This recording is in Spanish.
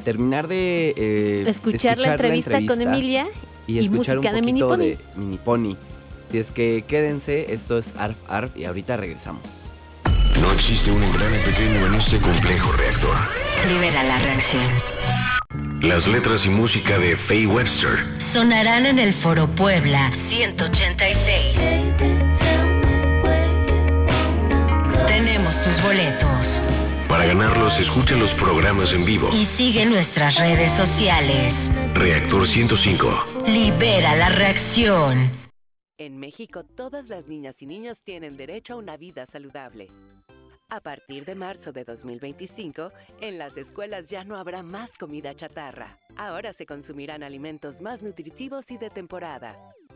terminar de escuchar la entrevista con Emilia y escuchar música un de Mini poquito Pony. de Mini Pony. Si es que quédense, esto es Arf Arf y ahorita regresamos. No existe un engrane pequeño en este complejo reactor. Libera la reacción. Las letras y música de Faye Webster sonarán en el Foro Puebla 186. Tenemos tus boletos. Para ganarlos, escucha los programas en vivo. Y sigue nuestras redes sociales. Reactor 105. Libera la reacción. En México, todas las niñas y niños tienen derecho a una vida saludable. A partir de marzo de 2025, en las escuelas ya no habrá más comida chatarra. Ahora se consumirán alimentos más nutritivos y de temporada.